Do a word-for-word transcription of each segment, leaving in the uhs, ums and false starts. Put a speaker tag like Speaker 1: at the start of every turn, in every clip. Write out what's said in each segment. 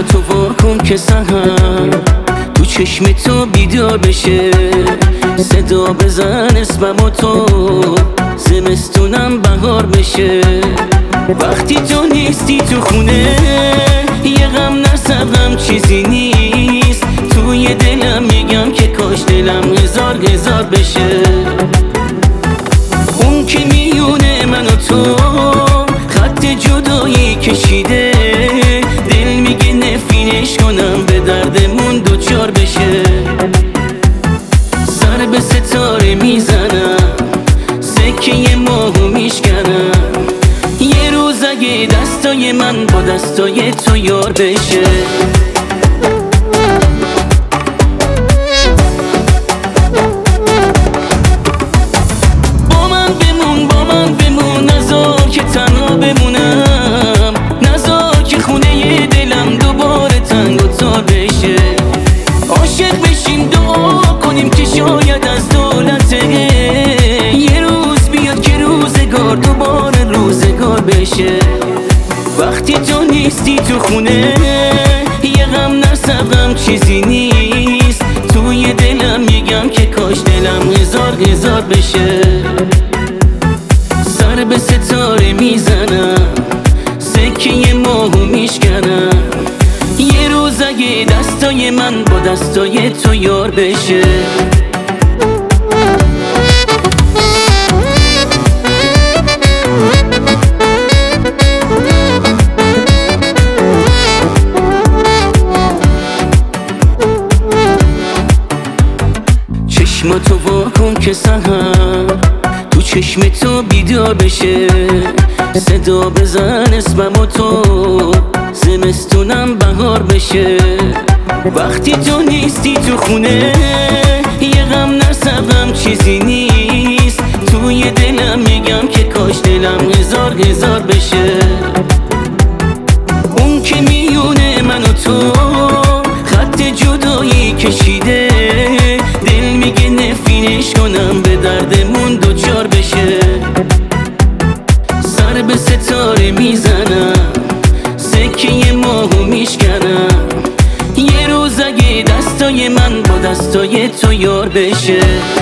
Speaker 1: تو وا کن که سحر تو چشم تو بیدار بشه، صدا بزن اسمم و تو زمستونم بهار بشه. وقتی تو نیستی تو خونه یه غم نصبم چیزی نیست، توی دلم میگم که کاش دلم هزار هزار بشه. اون که میونه من و تو خط جدایی کشیده، دل میگه نفرینش کنم به دردمون دوچار بشه. سر به ستاره میزنم سکه ماهو میشکنم، یه روز اگه دستای من با دستای تو یار بشه. با من بمون با من بمون، نذار که تنها بمونم، نذار که خونه دلم دوباره تنگ و تار بشه. عاشق بشیم دعا کنیم که شاید از دولت یه روز بیاد که روزگار دوباره روزگار بشه. وقتی تو نیستی تو خونه یه غم نصبم چیزی نیست، توی دلم میگم که کاش دلم هزار هزار بشه. سر به ستاره میزنم سکه ماهو میشکنم، یه روز اگه دستای من با دستای تو یار بشه. چشم تو وا کن که سحر تو چشم تو بیدار بشه، صدا بزن اسمم و تو زمستونم بهار بشه. وقتی تو نیستی تو خونه یه غم نصبم چیزی نیست، توی دلم میگم که کاش دلم هزار هزار بشه. اون که میونه من و تو خط جدایی کشیده، دل میگه نفرینش کنم به دردمون دوچار بشه. سر به ستاره میزنم سکه ماهو میشکنم، یه روز اگه دستای من با دستای تو یار بشه.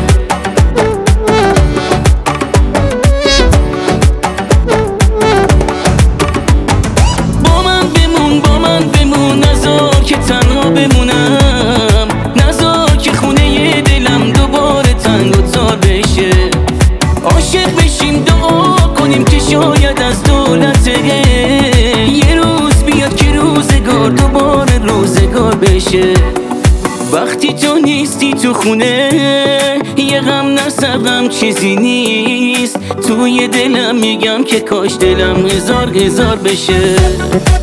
Speaker 1: با من بمون با من بمون، نذار که تنها بمونم، نذار که خونه دلم دوباره تنگ و تار بشه. عاشق بشیم دعا کنیم که شاید از دولت یه روز بیاد که روزگار دوباره روزگار بشه. وقتی تو نیستی تو خونه یه غم نصبم چیزی نیست، توی دلم میگم که کاش دلم هزار هزار بشه.